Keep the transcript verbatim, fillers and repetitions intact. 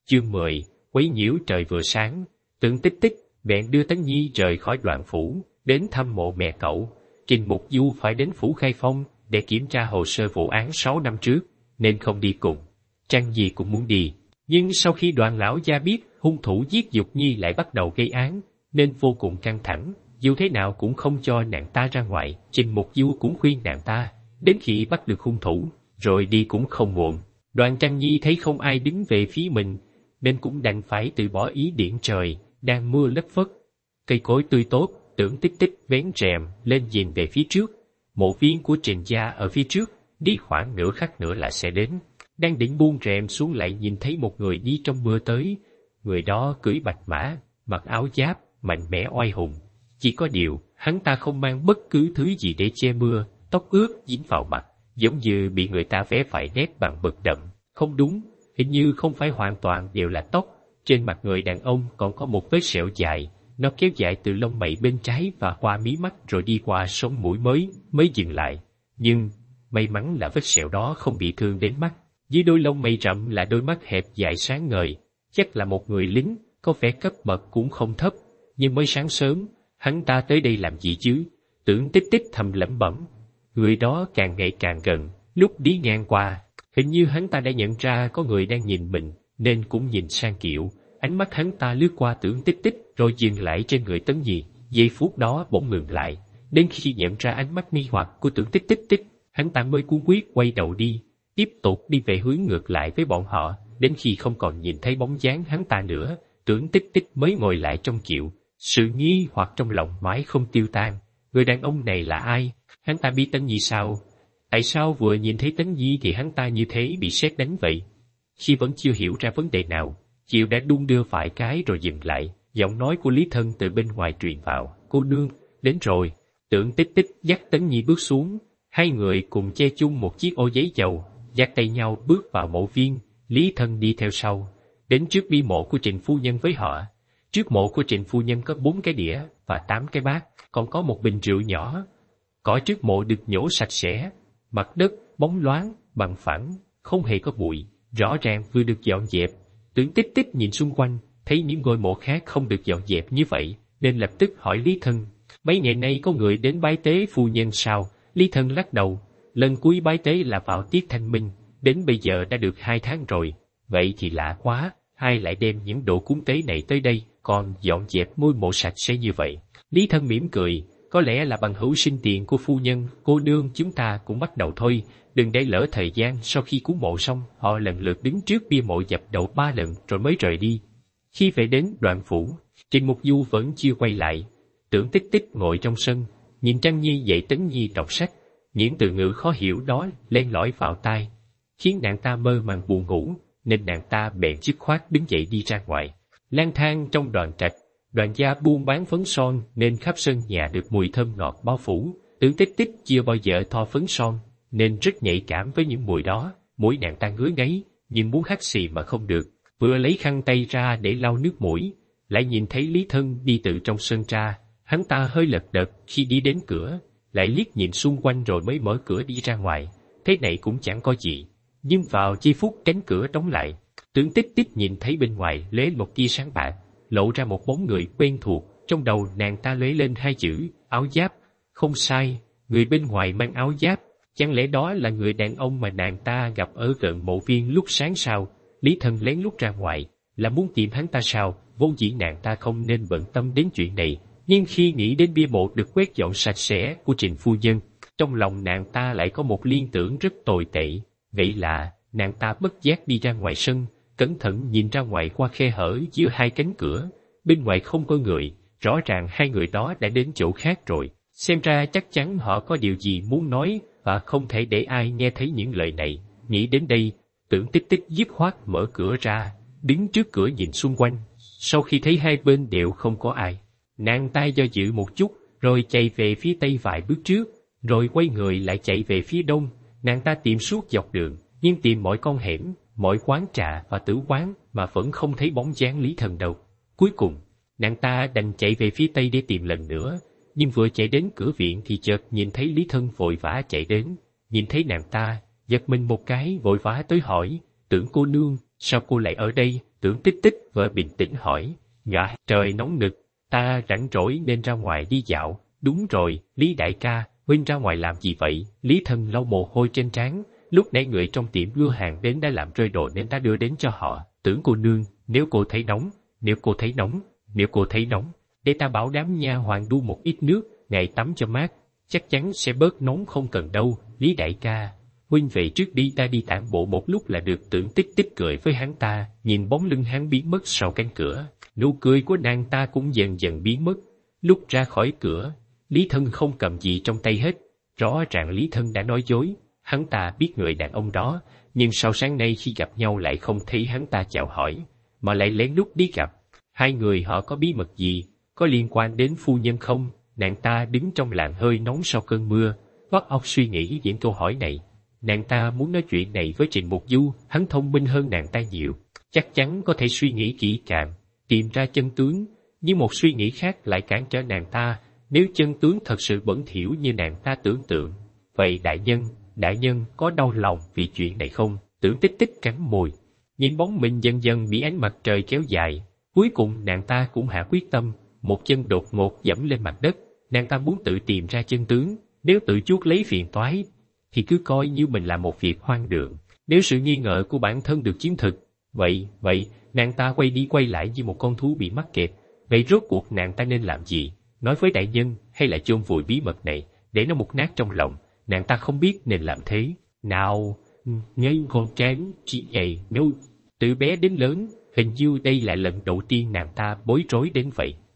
Chương mười, quấy nhiễu trời vừa sáng, Tưởng Tích Tích bèn đưa Tấn Nhi rời khỏi Đoạn phủ, đến thăm mộ mẹ cậu. Trình Mục Du phải đến phủ Khai Phong để kiểm tra hồ sơ vụ án sáu năm trước, nên không đi cùng. Trang Nhi cũng muốn đi, nhưng sau khi Đoàn lão gia biết hung thủ giết Dục Nhi lại bắt đầu gây án, nên vô cùng căng thẳng, dù thế nào cũng không cho nàng ta ra ngoài. Trình Mục Du cũng khuyên nàng ta, đến khi bắt được hung thủ, rồi đi cũng không muộn. Đoàn Trang Nhi thấy không ai đứng về phía mình, nên cũng đành phải từ bỏ ý điện trời, đang mưa lất phất. Cây cối tươi tốt, Tưởng Tích Tích vén rèm lên nhìn về phía trước. Mộ viên của Trình gia ở phía trước, đi khoảng nửa khắc nữa là sẽ đến. Đang định buông rèm xuống lại nhìn thấy một người đi trong mưa tới. Người đó cưỡi bạch mã, mặc áo giáp, mạnh mẽ oai hùng. Chỉ có điều, hắn ta không mang bất cứ thứ gì để che mưa, tóc ướt dính vào mặt, giống như bị người ta vẽ phải nét bằng mực đậm. Không đúng, hình như không phải hoàn toàn đều là tóc. Trên mặt người đàn ông còn có một vết sẹo dài, nó kéo dài từ lông mày bên trái và qua mí mắt rồi đi qua sống mũi mới, mới dừng lại. Nhưng, may mắn là vết sẹo đó không bị thương đến mắt. Dưới đôi lông mày rậm là đôi mắt hẹp dài sáng ngời, chắc là một người lính, có vẻ cấp bậc cũng không thấp. Nhưng mới sáng sớm, hắn ta tới đây làm gì chứ? Tưởng Tích Tích thầm lẩm bẩm. Người đó càng ngày càng gần, lúc đi ngang qua, hình như hắn ta đã nhận ra có người đang nhìn mình, nên cũng nhìn sang Kiệu. Ánh mắt hắn ta lướt qua Tưởng Tích Tích rồi dừng lại trên người Tấn Nhi. Giây phút đó bỗng ngừng lại, đến khi nhận ra ánh mắt nghi hoặc của Tưởng Tích Tích tích, hắn ta mới cuống quýt quay đầu đi, tiếp tục đi về hướng ngược lại với bọn họ. Đến khi không còn nhìn thấy bóng dáng hắn ta nữa, Tưởng Tích Tích mới ngồi lại trong Kiệu. Sự nghi hoặc trong lòng mãi không tiêu tan. Người đàn ông này là ai? Hắn ta biết Tấn Nhi sao? Tại sao vừa nhìn thấy Tấn Nhi thì hắn ta như thế bị sét đánh vậy? Khi vẫn chưa hiểu ra vấn đề nào, Kiều đã đung đưa vài cái rồi dừng lại. Giọng nói của Lý Thân từ bên ngoài truyền vào. Cô nương, đến rồi. Tưởng Tích Tích dắt Tấn Nhi bước xuống. Hai người cùng che chung một chiếc ô giấy dầu, dắt tay nhau bước vào mộ viên. Lý Thân đi theo sau, đến trước bia mộ của Trịnh phu nhân với họ. Trước mộ của Trịnh phu nhân có bốn cái đĩa và tám cái bát, còn có một bình rượu nhỏ. Cỏ trước mộ được nhổ sạch sẽ, mặt đất bóng loáng, bằng phẳng, không hề có bụi, rõ ràng vừa được dọn dẹp. Tưởng Tích Tích nhìn xung quanh, thấy những ngôi mộ khác không được dọn dẹp như vậy, nên lập tức hỏi Lý Thân, mấy ngày nay có người đến bái tế phu nhân sao? Lý Thân lắc đầu, lần cuối bái tế là vào tiết Thanh Minh, đến bây giờ đã được hai tháng rồi. Vậy thì lạ quá, ai lại đem những đồ cúng tế này tới đây, còn dọn dẹp ngôi mộ sạch sẽ như vậy? Lý Thân mỉm cười, có lẽ là bằng hữu sinh tiền của phu nhân, cô nương chúng ta cũng bắt đầu thôi, đừng để lỡ thời gian. Sau khi cúng mộ xong, họ lần lượt đứng trước bia mộ dập đầu ba lần rồi mới rời đi. Khi về đến Đoạn phủ, Trình Mục Du vẫn chưa quay lại. Tưởng Tích Tích ngồi trong sân, nhìn Trang Nhi dạy Tấn Nhi đọc sách, những từ ngữ khó hiểu đó len lỏi vào tai, khiến nàng ta mơ màng buồn ngủ, nên nàng ta bèn dứt khoát đứng dậy đi ra ngoài. Lang thang trong Đoàn trạch, Đoàn gia buôn bán phấn son nên khắp sân nhà được mùi thơm ngọt bao phủ. Tưởng Tích Tích chưa bao giờ thoa phấn son, nên rất nhạy cảm với những mùi đó. Mũi nàng ta ngứa ngáy, nhưng muốn hắt xì mà không được. Vừa lấy khăn tay ra để lau nước mũi, lại nhìn thấy Lý Thân đi từ trong sân ra. Hắn ta hơi lật đật khi đi đến cửa, lại liếc nhìn xung quanh rồi mới mở cửa đi ra ngoài. Thế này cũng chẳng có gì, nhưng vào giây phút cánh cửa đóng lại, Tưởng Tích Tích nhìn thấy bên ngoài lóe một tia sáng bạc, lộ ra một bóng người quen thuộc. Trong đầu nàng ta lóe lên hai chữ áo giáp. Không sai, người bên ngoài mang áo giáp, chẳng lẽ đó là người đàn ông mà nàng ta gặp ở gần mộ viên lúc sáng sao? Lý Thân lén lút ra ngoài, là muốn tìm hắn ta sao? Vốn dĩ nàng ta không nên bận tâm đến chuyện này, nhưng khi nghĩ đến bia mộ được quét dọn sạch sẽ của Trịnh phu nhân, trong lòng nàng ta lại có một liên tưởng rất tồi tệ. Vậy là, nàng ta bất giác đi ra ngoài sân, cẩn thận nhìn ra ngoài qua khe hở giữa hai cánh cửa. Bên ngoài không có người, rõ ràng hai người đó đã đến chỗ khác rồi. Xem ra chắc chắn họ có điều gì muốn nói, và không thể để ai nghe thấy những lời này. Nghĩ đến đây, Tưởng Tích Tích dứt khoát mở cửa ra, đứng trước cửa nhìn xung quanh. Sau khi thấy hai bên đều không có ai, nàng ta do dự một chút, rồi chạy về phía tây vài bước trước, rồi quay người lại chạy về phía đông. Nàng ta tìm suốt dọc đường, nhưng tìm mọi con hẻm, mọi quán trà và tử quán mà vẫn không thấy bóng dáng Lý Thân đâu. Cuối cùng, nàng ta đành chạy về phía tây để tìm lần nữa, nhưng vừa chạy đến cửa viện thì chợt nhìn thấy Lý Thân vội vã chạy đến. Nhìn thấy nàng ta, giật mình một cái vội vã tới hỏi, Tưởng cô nương, sao cô lại ở đây? Tưởng Tích Tích vợ bình tĩnh hỏi, dạ, trời nóng nực, ta rảnh rỗi nên ra ngoài đi dạo. Đúng rồi, Lý đại ca, huynh ra ngoài làm gì vậy? Lý Thân lau mồ hôi trên trán, lúc nãy người trong tiệm đưa hàng đến đã làm rơi đồ nên ta đưa đến cho họ. Tưởng cô nương, nếu cô thấy nóng, nếu cô thấy nóng, nếu cô thấy nóng, để ta bảo đám nha hoàn đu một ít nước, ngài tắm cho mát, chắc chắn sẽ bớt nóng không cần đâu. Lý đại ca, huynh về trước đi, ta đi tản bộ một lúc là được. Tưởng Tích Tích cười với hắn ta, nhìn bóng lưng hắn biến mất sau cánh cửa, nụ cười của nàng ta cũng dần dần biến mất. Lúc ra khỏi cửa, Lý Thân không cầm gì trong tay hết, rõ ràng Lý Thân đã nói dối. Hắn ta biết người đàn ông đó, nhưng sau sáng nay khi gặp nhau lại không thấy hắn ta chào hỏi, mà lại lén lút đi gặp. Hai người họ có bí mật gì, có liên quan đến phu nhân không? Nàng ta đứng trong làn hơi nóng sau cơn mưa, vắt óc suy nghĩ những câu hỏi này. Nàng ta muốn nói chuyện này với Trình Mục Du, hắn thông minh hơn nàng ta nhiều, chắc chắn có thể suy nghĩ kỹ càng, tìm ra chân tướng, nhưng một suy nghĩ khác lại cản trở nàng ta. Nếu chân tướng thật sự bẩn thỉu như nàng ta tưởng tượng, vậy đại nhân, đại nhân có đau lòng vì chuyện này không? Tưởng Tích Tích cắn môi, nhìn bóng mình dần dần bị ánh mặt trời kéo dài. Cuối cùng nàng ta cũng hạ quyết tâm, một chân đột ngột dẫm lên mặt đất. Nàng ta muốn tự tìm ra chân tướng, nếu tự chuốc lấy phiền toái, thì cứ coi như mình làm một việc hoang đường. Nếu sự nghi ngờ của bản thân được chứng thực, vậy, vậy, nàng ta quay đi quay lại như một con thú bị mắc kẹt. Vậy rốt cuộc nàng ta nên làm gì? Nói với đại nhân hay là chôn vùi bí mật này, để nó mục nát trong lòng? Nàng ta không biết nên làm thế nào. Ngây con tráng, chị nhầy, nếu từ bé đến lớn, hình như đây là lần đầu tiên nàng ta bối rối đến vậy.